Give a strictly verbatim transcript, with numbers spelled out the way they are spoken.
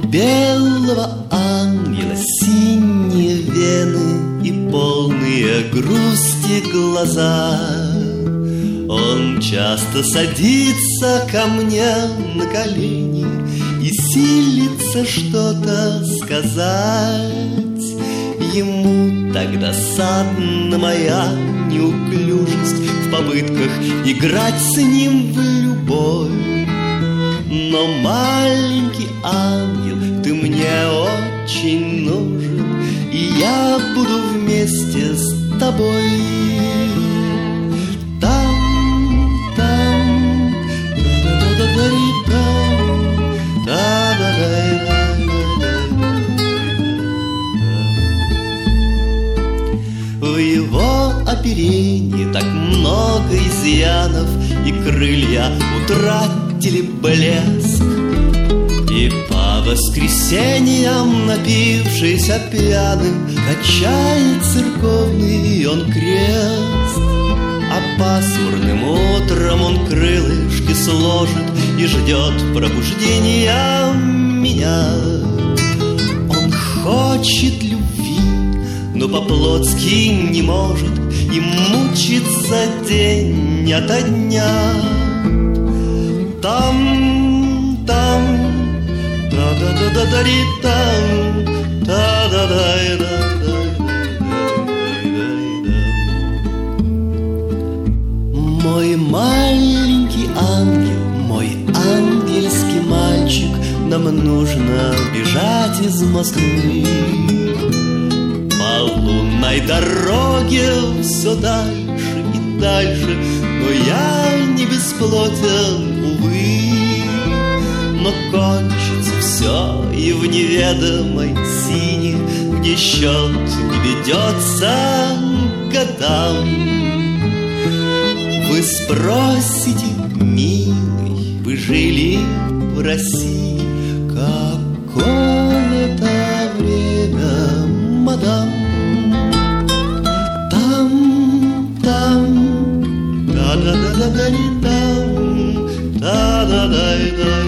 белого ангела синие вены и полные грусти глаза. Он часто садится ко мне на колени и силится что-то сказать. Ему так досадна моя неуклюжесть в попытках играть с ним в любовь. Но, маленький ангел, ты мне очень нужен, и я буду вместе с тобой. Там, там, да-да-да-да-да-да-да, да-да-да-да-да. В его оперении так много изъянов, и крылья утратили блеск. И по воскресеньям, напившись пьяным, качает церковный он крест. А пасмурным утром он крылышки сложит и ждет пробуждения меня. Он хочет любви, но по-плотски не может, и мучится день ото дня. Там, там, да-да-да-да-да-ри-там, да-да-да-да-да-да-да-да. Мой маленький ангел, мой ангельский мальчик, нам нужно бежать из Москвы. По лунной дороге все дальше и дальше, но я не бесплотен, увы. Но кончится все и в неведомой сине, где счет не ведется годам. Вы спросите, милый, вы жили в России, какое-то время, мадам. Там, там, да-да-да-да-да-там, да-да-да-да.